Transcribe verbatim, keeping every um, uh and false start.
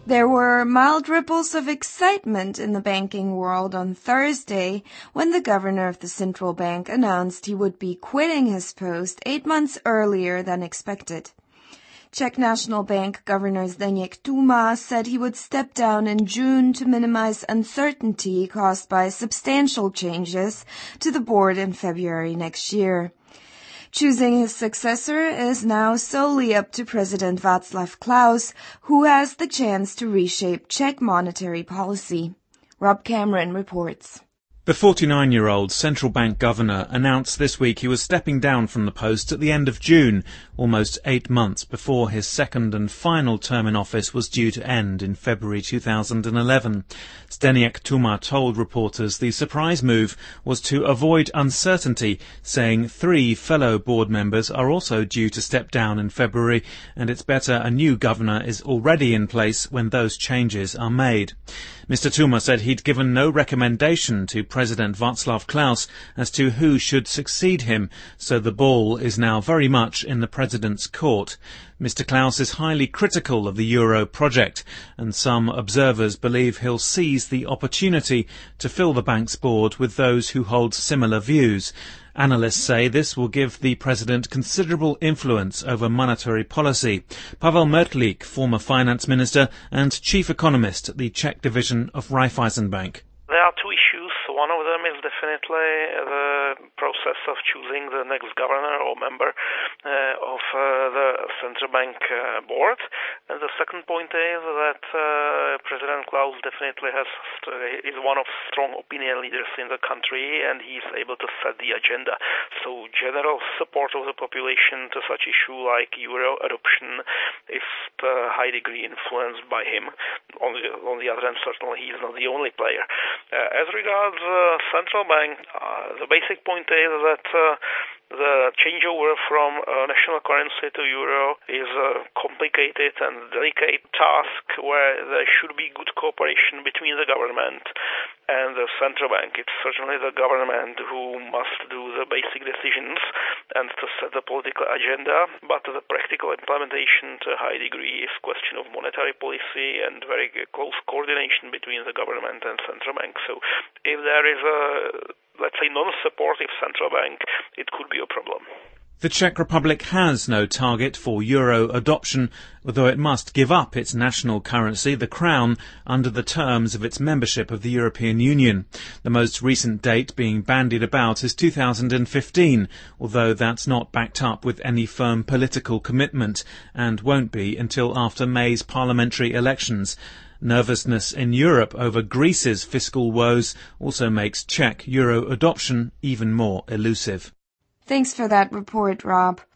There were mild ripples of excitement in the banking world on Thursday when the governor of the central bank announced he would be quitting his post eight months earlier than expected. Czech National Bank Governor Zdeněk Tuma said he would step down in June to minimize uncertainty caused by substantial changes to the board in February next year. Choosing his successor is now solely up to President Václav Klaus, who has the chance to reshape Czech monetary policy. Rob Cameron reports. The forty-nine-year-old central bank governor announced this week he was stepping down from the post at the end of June, almost eight months before his second and final term in office was due to end in February two thousand eleven. Zdeněk Tuma told reporters the surprise move was to avoid uncertainty, saying three fellow board members are also due to step down in February, and it's better a new governor is already in place when those changes are made. Mister Tuma said he'd given no recommendation to President Václav Klaus as to who should succeed him, so the ball is now very much in the president's court. Mister Klaus is highly critical of the euro project, and some observers believe he'll seize the opportunity to fill the bank's board with those who hold similar views. Analysts say this will give the president considerable influence over monetary policy. Pavel Mertlík, former finance minister and chief economist at the Czech division of Raiffeisenbank. There are two issues. One of them is definitely the process of choosing the next governor or member uh, of uh, the central bank uh, board. And the second point is that uh, President Klaus definitely has st- is one of strong opinion leaders in the country, and he is able to set the agenda. So general support of the population to such issue like euro adoption is to a high degree influenced by him. On the, on the other hand, certainly he is not the only player. Uh, as regards uh, central bank, uh, the basic point is that uh, the changeover from uh, national currency to euro is a complicated and delicate task where there should be good cooperation between the government and the central bank. It's certainly the government who must do the basic decisions and to set the political agenda, but the practical implementation to a high degree is a question of monetary policy and very close coordination between the government and central bank. So if there is a, let's say, non-supportive central bank, it could be a problem. The Czech Republic has no target for euro adoption, although it must give up its national currency, the crown, under the terms of its membership of the European Union. The most recent date being bandied about is two thousand fifteen, although that's not backed up with any firm political commitment, and won't be until after May's parliamentary elections. Nervousness in Europe over Greece's fiscal woes also makes Czech euro adoption even more elusive. Thanks for that report, Rob.